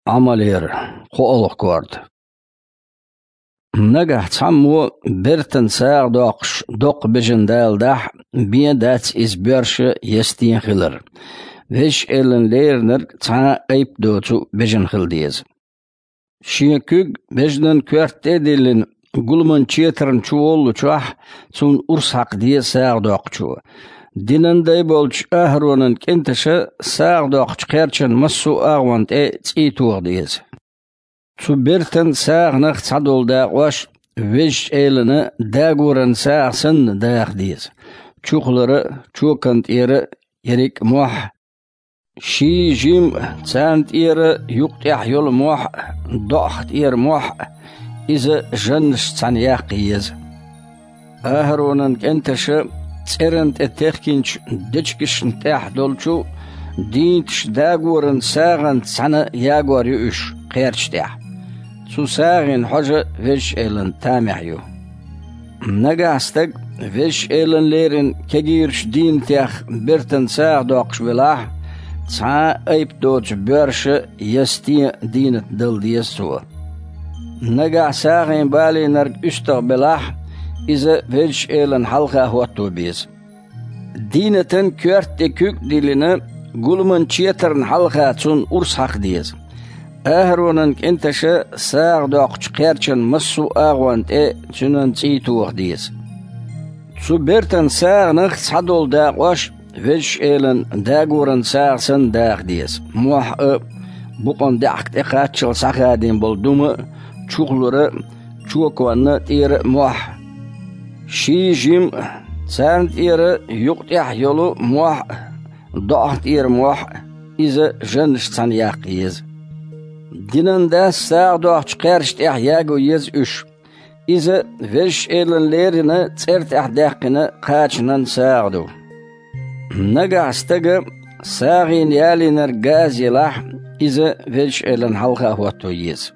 عملير قولق كورد نجح تسمو برتن ساغ دوق بجندال دح بين دات إزبرش يستين خلر وش إلن ليرنر تا قيب دوتو بجن خلديز شيكوغ بجدن كورت تدلن قلمن چيترن چوولو چوح تون أرس حق دي ساغ دوق چو دينن داي بولچ أهرونن كنتش ساغ دوق چقيرچن مسو آغوانت تيتوغ ديز تو برتن ساغ نخ تصدول داق واش وش إلن داغورن ساغ سن داق ديز چوخلر چوكنت يريك موح شي جيم تانت يقطع يول موح ضغط موح إذا جنش تانياقيز أهرونن كنتش تسرنت التخكينش دجكش نتاح دولشو دينتش داغورن ساغن تسانا ياغور يوش قيرش تاح سو ساغن حاجة وش إلن تامعيو نجا استق وش إلن ليرن كجيرش دين تاخ برتن ساغ دوقش بلاح تا ايب دوج برش يستي دينت دل ديسو نجا ساغن بالي نرد استقبلاح إذا وش إلن حلقة هوتو بيز دينتن كورت كوك ديلنا قلمن چيترن حلقة تون أرس حق ديز أهرونن كنتش ساغ دوق چقيرچن مسو آغوانت تنن تيتوغ ديز سو برتن ساغ نخ تصدول داق واش وش إلن داغورن ساغ سن داق ديز موح بقون داق تقاتشل ساقادين بولدوم چوغلور چوكوان تير موح شي جيم سان تير يقطع يولو موح ضغط تير موح إذا جنش تنياقيز دينن داس ساغ دوق چقيرش تاح ياغو يز اش إذا وش إلن ليرنا تسرت أحداقنا قاتشنن ساغدو نجا استجا ساغين يالي نرجاز يلاح إذا وش إلن حلقة هوتو يز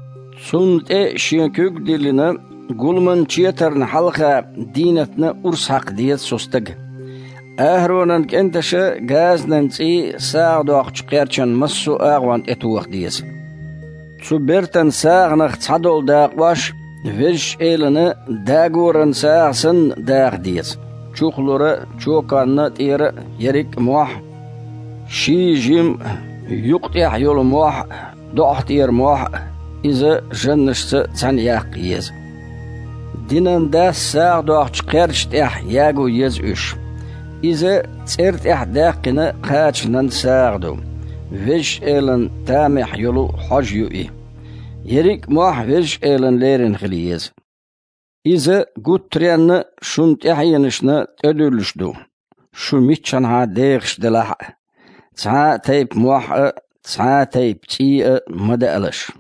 سنت شينكوك ديلنا قلمن چيترن حلقة دينتنا أرس حق ديت سوستج أهرونن كنتش غاز ننسي ساغ دوق چقيرچن مسو آغوان اتوخ ديز سو برتن ساغ نخ تصدول داق واش وش إلنا داغورن ساغ سن داق ديز چوخلور چوكان تير يريك موح شي جيم يقطع يول موح ضغط تير موح إذا جنشت تنياق يز دينن داس ساغ دوق چقيرش تاح ياغو يز اش إذا تسرت أحداقنا قاتشنن ساغدو وش إلن تامح يلو حج يوئي يريك موح وش إلن ليرن خليز إذا قد تريان شن تحينشنا تدولشدو شو ميتشنها ديغش دلاح تا تيب موح تا تيب تي مدالش